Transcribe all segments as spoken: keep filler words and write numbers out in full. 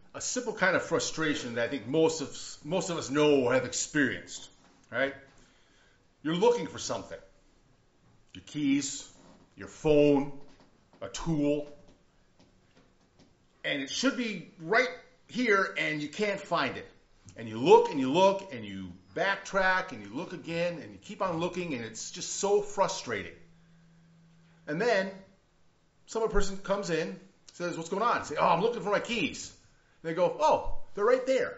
a simple kind of frustration that I think most of most of us know or have experienced, right? You're looking for something. Your keys, your phone, a tool, and it should be right here and you can't find it. And you look and you look and you backtrack and you look again and you keep on looking and it's just so frustrating. And then some other person comes in, says, "What's going on?" I say, "Oh, I'm looking for my keys." And they go, "Oh, they're right there."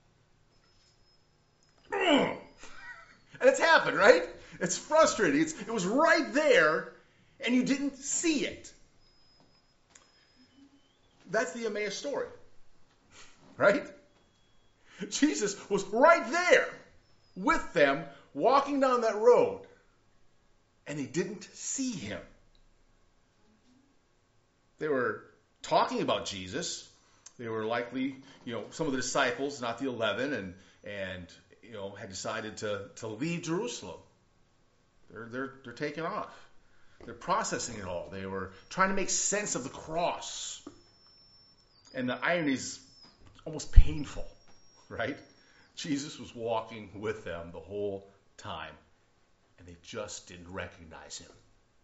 And it's happened, right? It's frustrating. It's, it was right there and you didn't see it. That's the Emmaus story, right? Jesus was right there with them walking down that road and they didn't see him. They were talking about Jesus. They were likely, you know, some of the disciples, not the eleven, and and you know had decided to to leave Jerusalem. They're they're they're taking off. They're processing it all. They were trying to make sense of the cross. And the irony is almost painful, right? Jesus was walking with them the whole time, and they just didn't recognize him.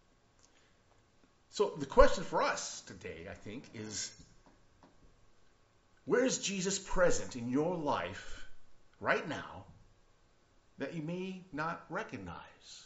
So the question for us today, I think, is where is Jesus present in your life right now that you may not recognize?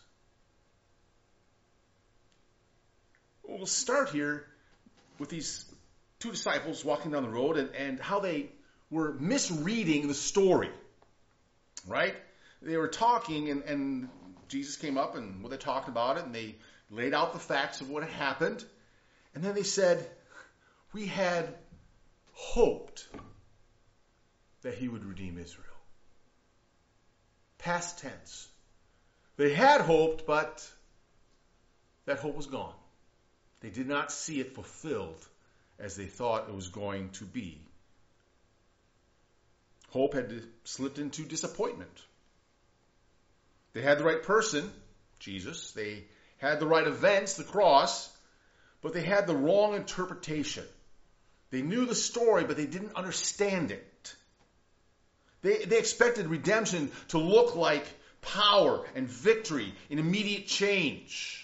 We'll start here with these two disciples walking down the road and, and how they were misreading the story, right? They were talking and, and Jesus came up and well, they talked about it and they laid out the facts of what had happened. And then they said, "We had hoped that he would redeem Israel." Past tense. They had hoped, but that hope was gone. They did not see it fulfilled as they thought it was going to be. Hope had slipped into disappointment. They had the right person, Jesus. They had the right events, the cross, but they had the wrong interpretation. They knew the story, but they didn't understand it. They, they expected redemption to look like power and victory and immediate change.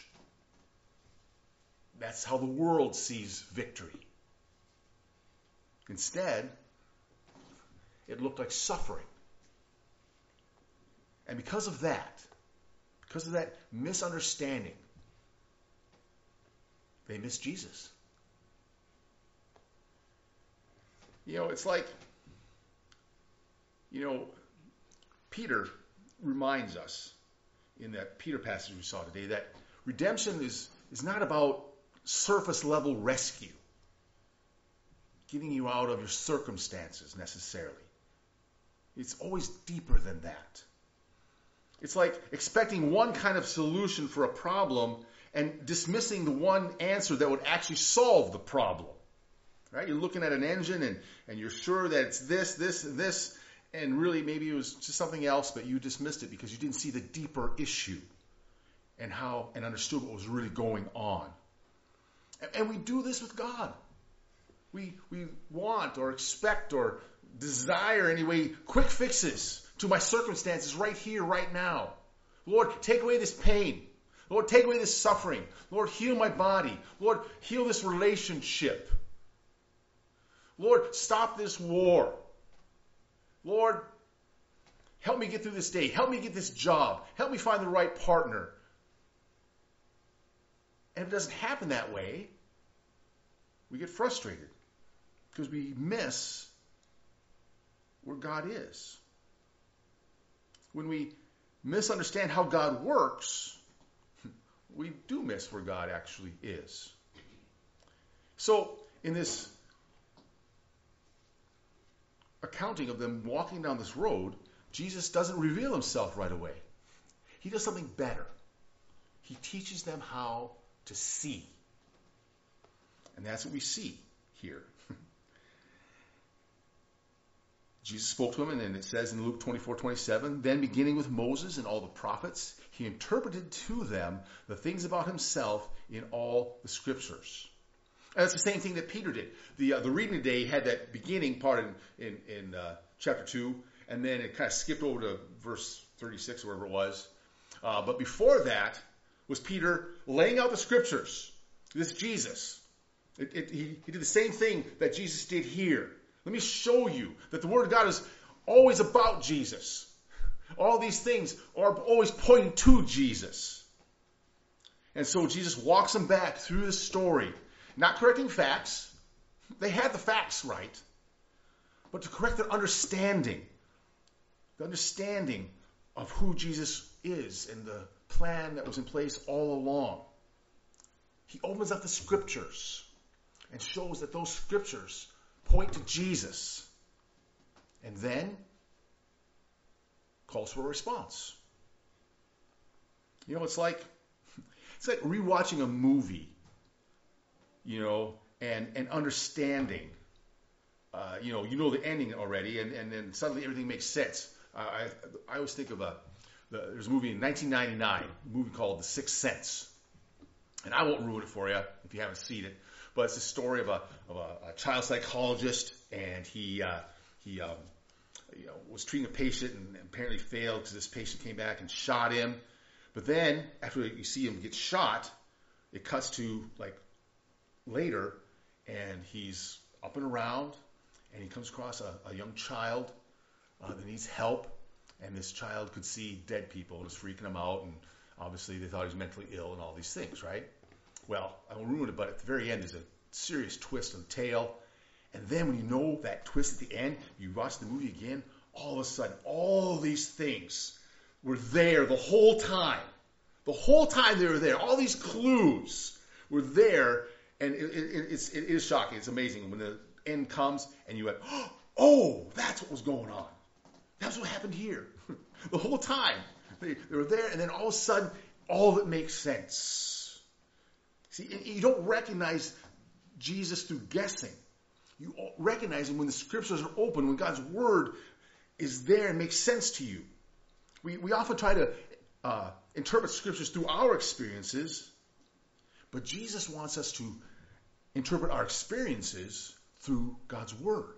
That's how the world sees victory. Instead, it looked like suffering. And because of that, because of that misunderstanding, they missed Jesus. You know, it's like, you know, Peter reminds us in that Peter passage we saw today that redemption is, is not about surface level rescue, getting you out of your circumstances necessarily. It's always deeper than that. It's like expecting one kind of solution for a problem and dismissing the one answer that would actually solve the problem. Right? You're looking at an engine and, and you're sure that it's this, this, and this, and really maybe it was just something else, but you dismissed it because you didn't see the deeper issue and how and understood what was really going on. And, and we do this with God. We we want or expect or desire anyway quick fixes to my circumstances right here, right now. Lord, take away this pain. Lord, take away this suffering. Lord, heal my body. Lord, heal this relationship. Lord, stop this war. Lord, help me get through this day. Help me get this job. Help me find the right partner. And if it doesn't happen that way, we get frustrated because we miss where God is. When we misunderstand how God works, we do miss where God actually is. So, in this accounting of them walking down this road, Jesus doesn't reveal himself right away. He does something better. He teaches them how to see. And that's what we see here. Jesus spoke to him, and then it says in Luke twenty-four twenty-seven, then beginning with Moses and all the prophets, he interpreted to them the things about himself in all the scriptures. And that's the same thing that Peter did. The uh, the reading today had that beginning part in in, in uh, chapter two, and then it kind of skipped over to verse thirty-six or wherever it was. Uh, but before that was Peter laying out the scriptures. This is Jesus. It, it, he, he did the same thing that Jesus did here. Let me show you that the Word of God is always about Jesus. All these things are always pointing to Jesus. And so Jesus walks them back through the story, not correcting facts. They had the facts right, but to correct their understanding, the understanding of who Jesus is and the plan that was in place all along. He opens up the scriptures and shows that those scriptures point to Jesus. And then calls for a response. You know, it's like it's like rewatching a movie, you know, and, and understanding. Uh, you know, you know the ending already, and, and then suddenly everything makes sense. Uh, I I always think of a the, there's a movie in nineteen ninety-nine, a movie called The Sixth Sense, and I won't ruin it for you if you haven't seen it. But it's a story of a of a, a child psychologist, and he uh, he um, you know was treating a patient and apparently failed because this patient came back and shot him. But then after you see him get shot, it cuts to like later, and he's up and around, and he comes across a, a young child uh, that needs help, and this child could see dead people and was freaking him out, and obviously they thought he was mentally ill and all these things, right? Well, I won't ruin it, but at the very end there's a serious twist on the tale, and then when you know that twist at the end, you watch the movie again, all of a sudden all these things were there the whole time. The whole time they were there. All these clues were there, and it, it, it's, it is shocking. It's amazing when the end comes and you went, oh, that's what was going on. That's what happened here. The whole time. They, they were there, and then all of a sudden, all of it makes sense. See, you don't recognize Jesus through guessing. You recognize him when the scriptures are open, when God's word is there and makes sense to you. We, we often try to uh, interpret scriptures through our experiences, but Jesus wants us to interpret our experiences through God's word.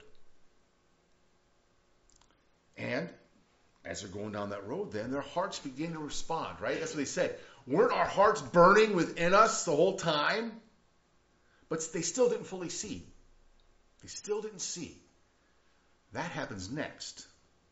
And as they're going down that road, then their hearts begin to respond, right? That's what they said. Weren't our hearts burning within us the whole time? But they still didn't fully see. They still didn't see. That happens next.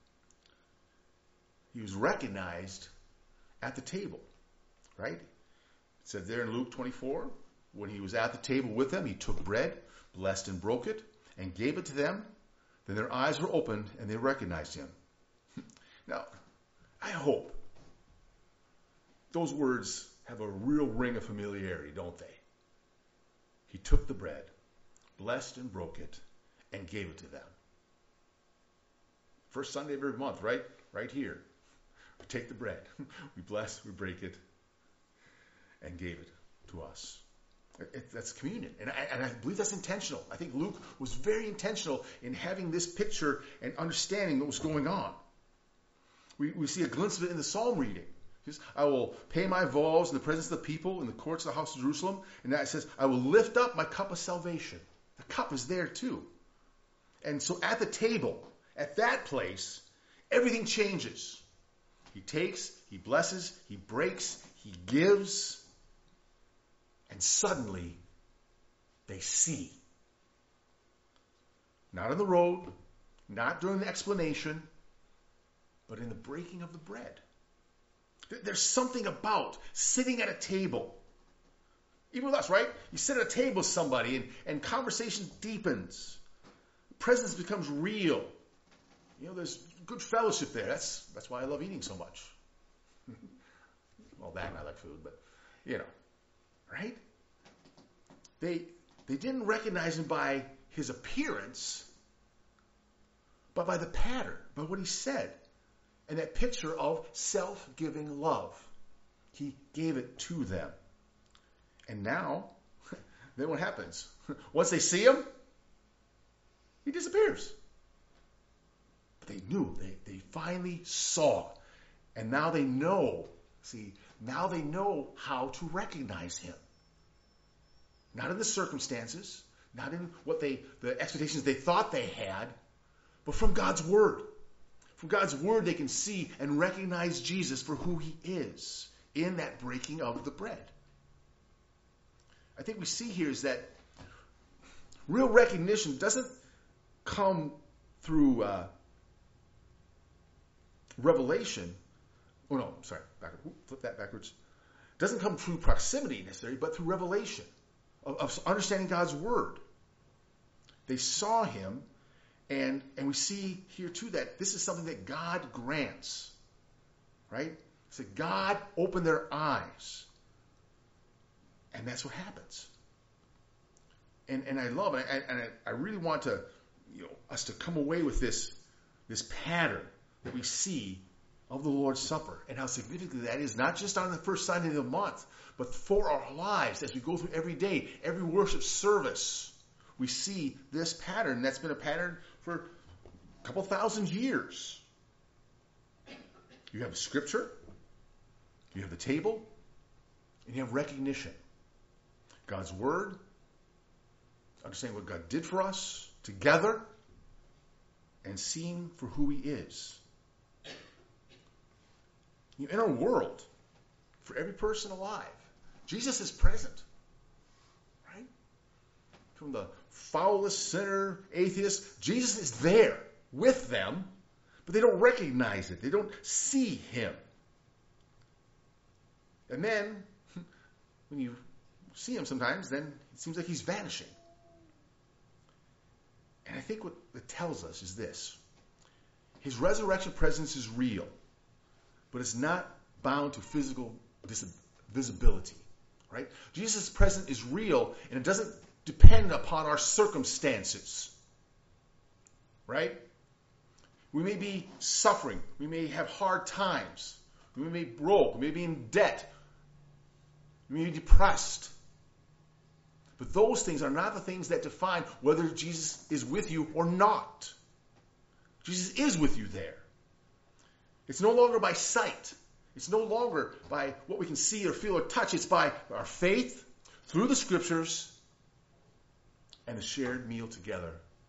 He was recognized at the table, right? It said there in Luke twenty-four, when he was at the table with them, he took bread, blessed and broke it, and gave it to them. Then their eyes were opened, and they recognized him. Now, I hope those words have a real ring of familiarity, don't they? He took the bread, blessed and broke it, and gave it to them. First Sunday of every month, right? Right here. We take the bread, we bless, we break it, and gave it to us. It, it, that's communion. And I, and I believe that's intentional. I think Luke was very intentional in having this picture and understanding what was going on. We, we see a glimpse of it in the psalm reading. Says, I will pay my vows in the presence of the people, in the courts of the house of Jerusalem. And that it says, I will lift up my cup of salvation. The cup is there too. And so at the table, at that place, everything changes. He takes, he blesses, he breaks, he gives, and suddenly they see. Not on the road, not during the explanation, but in the breaking of the bread. There's something about sitting at a table. Even with us, right? You sit at a table with somebody and, and conversation deepens. Presence becomes real. You know, there's good fellowship there. That's that's why I love eating so much. Well, that and I like food, but, you know, right? They they didn't recognize him by his appearance, but by the pattern, by what he said. And that picture of self-giving love. He gave it to them. And now, then what happens? Once they see him, he disappears. But they knew. They, they finally saw. And now they know. See, now they know how to recognize him. Not in the circumstances, not in what they, the expectations they thought they had, but from God's Word. From God's Word, they can see and recognize Jesus for who He is in that breaking of the bread. I think we see here is that real recognition doesn't come through uh, revelation. Oh no, sorry, back, flip that backwards. Doesn't come through proximity necessarily, but through revelation of, of understanding God's Word. They saw Him, and and we see here too that this is something that God grants, right? So God opened their eyes, and that's what happens. And and I love it, and I, I really want to, you know, us to come away with this this pattern that we see of the Lord's Supper and how significant that is, not just on the first Sunday of the month, but for our lives as we go through every day, every worship service. We see this pattern that's been a pattern for a couple thousand years. You have the Scripture, you have the table, and you have recognition. God's Word, understanding what God did for us together, and seeing for who He is. In our world, for every person alive, Jesus is present. Right? From the foulest sinner, atheist, Jesus is there with them, but they don't recognize it. They don't see Him. And then, when you see Him sometimes, then it seems like He's vanishing. And I think what it tells us is this. His resurrection presence is real, but it's not bound to physical visibility, right? Jesus' presence is real, and it doesn't depend upon our circumstances, right? We may be suffering. We may have hard times. We may be broke. We may be in debt. We may be depressed. But those things are not the things that define whether Jesus is with you or not. Jesus is with you there. It's no longer by sight. It's no longer by what we can see or feel or touch. It's by our faith through the Scriptures and the shared meal together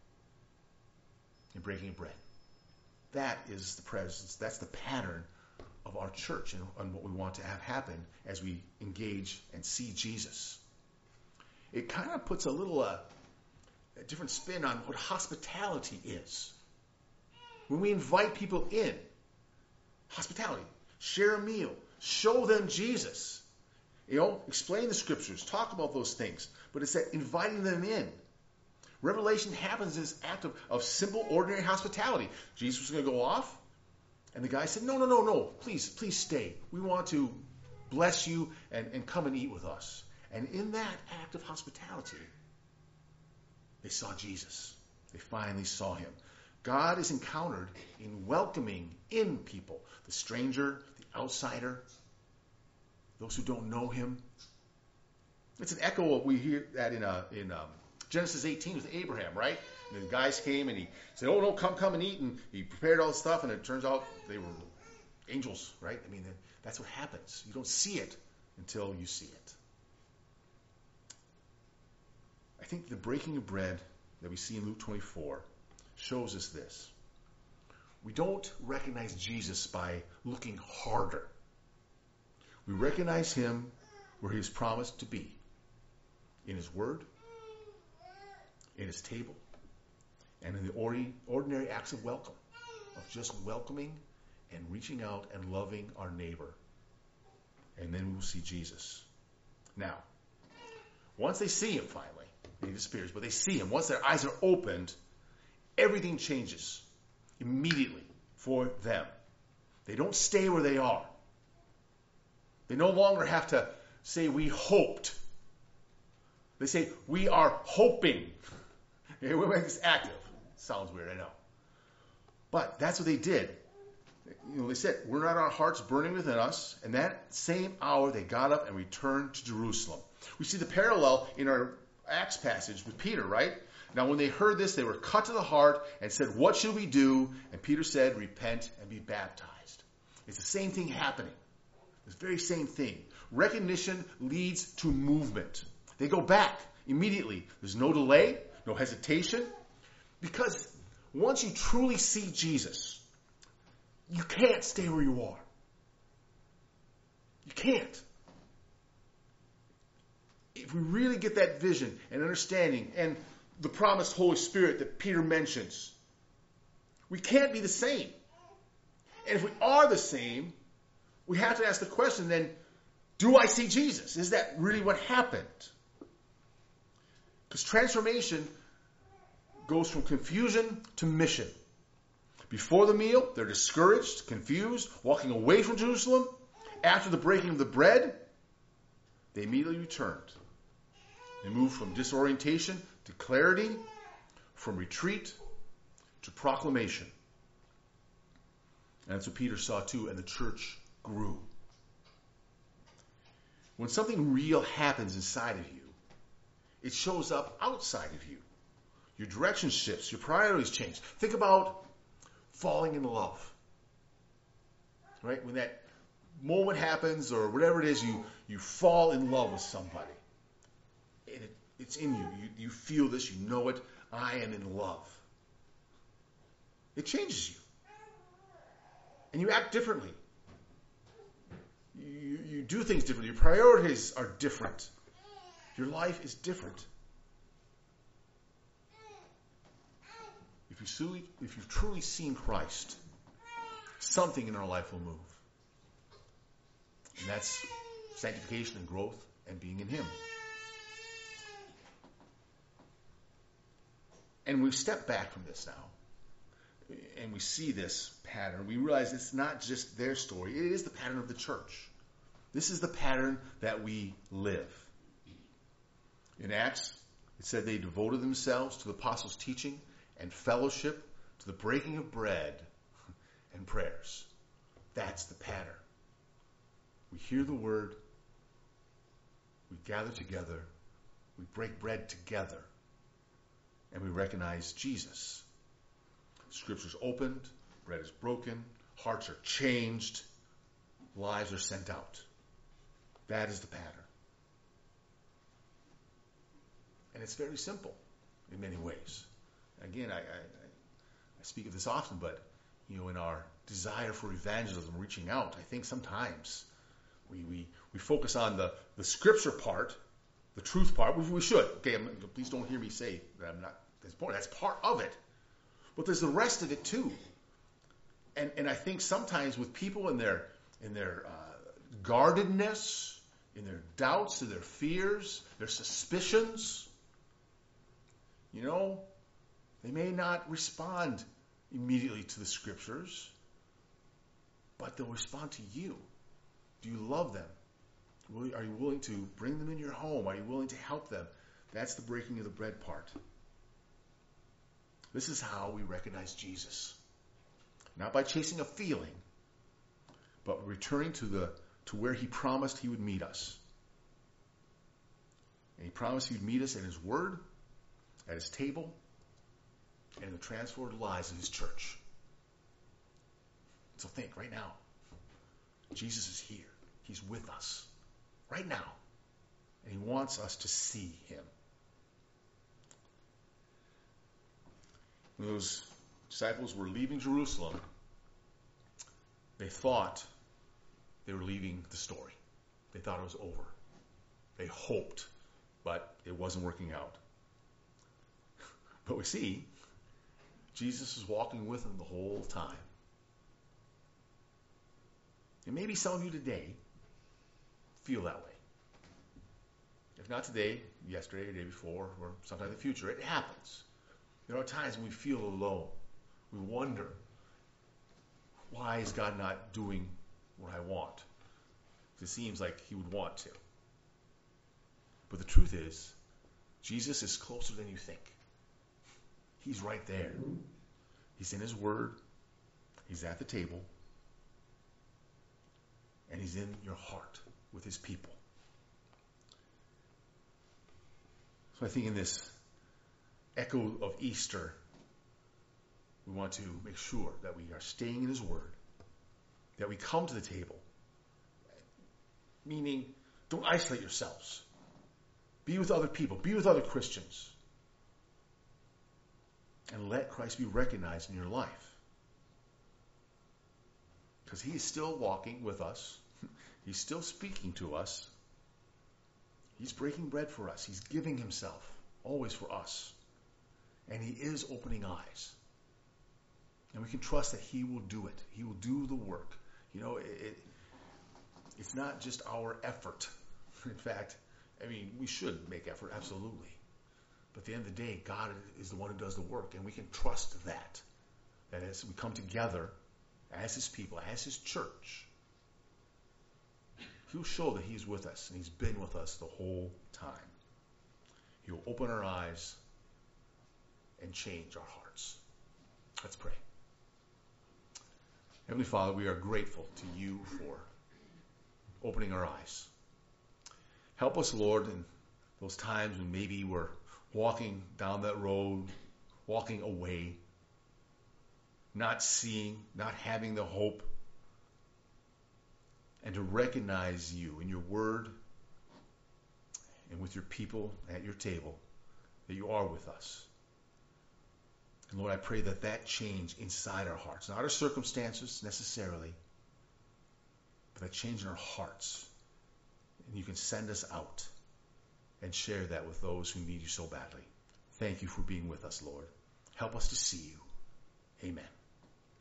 in breaking of bread. That is the presence. That's the pattern of our church and, and what we want to have happen as we engage and see Jesus. It kind of puts a little uh, a different spin on what hospitality is. When we invite people in, hospitality, share a meal, show them Jesus. You know, explain the Scriptures, talk about those things. But it's that inviting them in. Revelation happens as an act of, of simple, ordinary hospitality. Jesus was going to go off, and the guy said, no, no, no, no, please, please stay. We want to bless you and, and come and eat with us. And in that act of hospitality, they saw Jesus. They finally saw Him. God is encountered in welcoming in people, the stranger, the outsider, those who don't know Him. It's an echo of what we hear that in uh, in um, Genesis eighteen with Abraham, right? And the guys came and he said, "Oh no, come, come and eat," and he prepared all this stuff, and it turns out they were angels, right? I mean, that's what happens. You don't see it until you see it. I think the breaking of bread that we see in Luke twenty-four shows us this. We don't recognize Jesus by looking harder. We recognize Him where He is promised to be. In His Word, in His table, and in the ordinary acts of welcome. Of just welcoming and reaching out and loving our neighbor. And then we will see Jesus. Now, once they see Him finally, He disappears, but they see Him. Once their eyes are opened, everything changes immediately for them. They don't stay where they are. They no longer have to say, we hoped. They say, we are hoping. Okay, we make this active. Sounds weird, I know. But that's what they did. You know, they said, we're not our hearts burning within us. And that same hour, they got up and returned to Jerusalem. We see the parallel in our Acts passage with Peter, right? Now, when they heard this, they were cut to the heart and said, what should we do? And Peter said, repent and be baptized. It's the same thing happening. It's the very same thing. Recognition leads to movement. They go back immediately. There's no delay, no hesitation. Because once you truly see Jesus, you can't stay where you are. You can't. If we really get that vision and understanding and the promised Holy Spirit that Peter mentions, we can't be the same. And if we are the same, we have to ask the question then, do I see Jesus? Is that really what happened? Because transformation goes from confusion to mission. Before the meal, they're discouraged, confused, walking away from Jerusalem. After the breaking of the bread, they immediately returned. They moved from disorientation to clarity, from retreat to proclamation. And that's what Peter saw too, and the church grew. When something real happens inside of you, it shows up outside of you. Your direction shifts, your priorities change. Think about falling in love. Right? When that moment happens or whatever it is, you, you fall in love with somebody. And it, it's in you. you. You feel this, you know it. I am in love. It changes you. And you act differently. You, you do things differently. Your priorities are different. Your life is different. If, you truly, if you've truly seen Christ, something in our life will move. And that's sanctification and growth and being in Him. And we step back from this now, and we see this pattern. We realize it's not just their story. It is the pattern of the church. This is the pattern that we live. In Acts, it said they devoted themselves to the apostles' teaching and fellowship, to the breaking of bread and prayers. That's the pattern. We hear the word, we gather together, we break bread together, and we recognize Jesus. Scripture's opened, bread is broken, hearts are changed, lives are sent out. That is the pattern. And it's very simple in many ways. Again, I, I, I speak of this often, but you know, in our desire for evangelism, reaching out, I think sometimes we we, we focus on the, the scripture part, the truth part. We, we should. Okay, I'm, please don't hear me say that I'm not. That's important. That's part of it. But there's the rest of it too. And and I think sometimes with people in their in their uh, guardedness, in their doubts, in their fears, their suspicions, you know, they may not respond immediately to the scriptures, but they'll respond to you. Do you love them? Are you willing to bring them in your home? Are you willing to help them? That's the breaking of the bread part. This is how we recognize Jesus. Not by chasing a feeling, but returning to the to where He promised He would meet us. And He promised He would meet us in His Word, at His table, and in the transformed lives of His church. So think right now. Jesus is here. He's with us right now. And He wants us to see Him. When those disciples were leaving Jerusalem, they thought they were leaving the story. They thought it was over. They hoped, but it wasn't working out. But we see, Jesus is walking with them the whole time. And maybe some of you today feel that way. If not today, yesterday, the day before, or sometime in the future, it happens. There are times when we feel alone. We wonder, why is God not doing what I want? It seems like He would want to. But the truth is, Jesus is closer than you think. He's right there. He's in His Word. He's at the table. And He's in your heart with His people. So I think in this echo of Easter, we want to make sure that we are staying in His Word, that we come to the table, meaning don't isolate yourselves. Be with other people. Be with other Christians. And let Christ be recognized in your life. Because he is still walking with us. He's still speaking to us. He's breaking bread for us. He's giving himself always for us. And he is opening eyes. And we can trust that he will do it. He will do the work. You know, it, it, it's not just our effort. In fact, I mean, we should make effort, absolutely. But at the end of the day, God is the one who does the work. And we can trust that. That as we come together as his people, as his church, he'll show that he's with us. And he's been with us the whole time. He'll open our eyes and change our hearts. Let's pray. Heavenly Father, we are grateful to you for opening our eyes. Help us, Lord, in those times when maybe we're walking down that road, walking away, not seeing, not having the hope, and to recognize you in your word and with your people at your table, that you are with us. And Lord, I pray that that change inside our hearts, not our circumstances necessarily, but that change in our hearts. And you can send us out and share that with those who need you so badly. Thank you for being with us, Lord. Help us to see you. Amen.